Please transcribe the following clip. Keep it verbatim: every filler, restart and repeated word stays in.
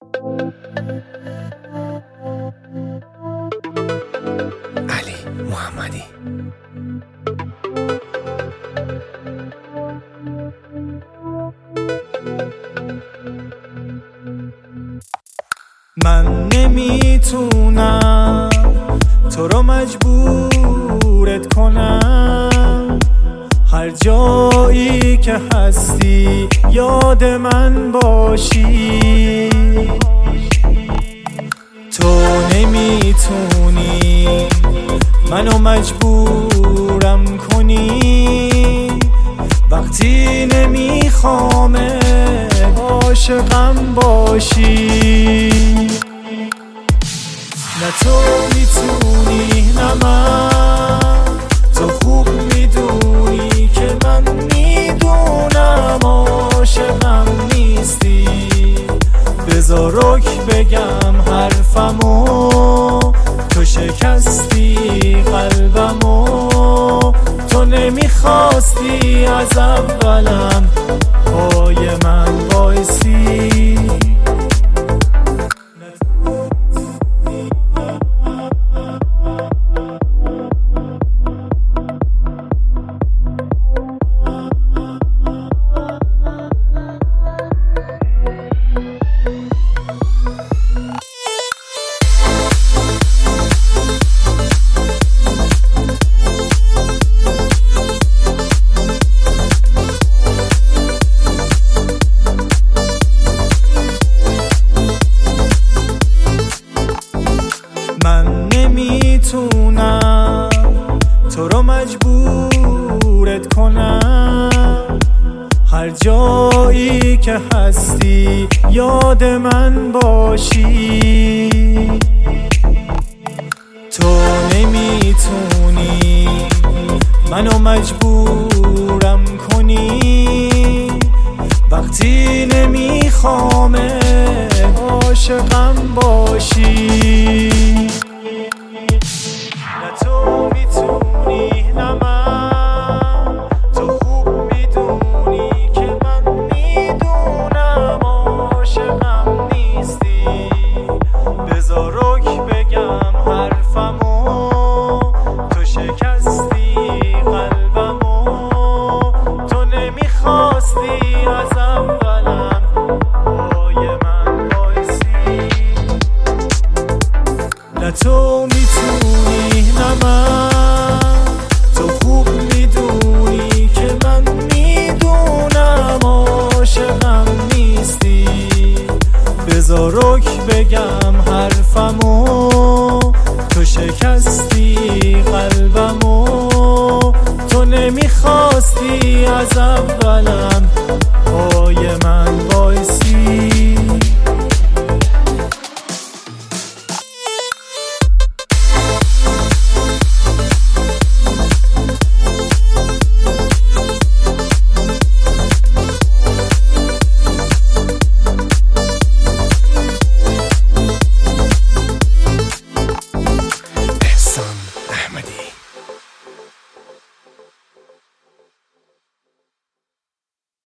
علی محمدی. من نمیتونم تو رو مجبورت کنم، هر جایی که هستی یاد من باشی. تو نمیتونی منو مجبورم کنی، وقتی نمیخوامه عاشقم باشی. نه تو میتونی نه من، تو خوب میدونی که من میدونم عاشقم نیستی. بذار رک بگم حرفمو، تو شکستی قلبمو. تو نمیخواستی از اولم پای من وایسی. من نمیتونم تو رو مجبورت کنم، هر جایی که هستی یاد من باشی. تو نمیتونی منو مجبورم کنی، وقتی نمیخوامه عاشقم باشی. نه تو میتونی نه من، تو خوب میدونی که من میدونم عاشقم نیستی. بذار رک بگم حرفمو، تو شکستی قلبمو. تو نمیخواستی از اولم پای من وایسی. نه تو میتونی نه من، تو خوب میدونی که من میدونم عاشقم نیستی. بذار رک بگم حرفمو، تو شکستی قلبمو. تو نمیخواستی از اولم پای من وایسی.